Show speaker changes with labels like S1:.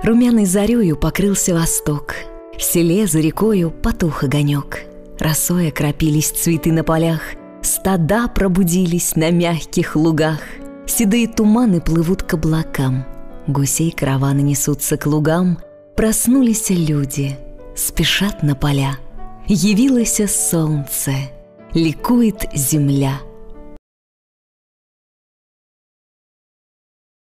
S1: Румяной зарею покрылся восток, в селе за рекою потух огонек. Росой окропились цветы на полях, стада пробудились на мягких лугах. Седые туманы плывут к облакам, гусей караваны несутся к лугам. Проснулись люди, спешат на поля. Явилось солнце, ликует земля.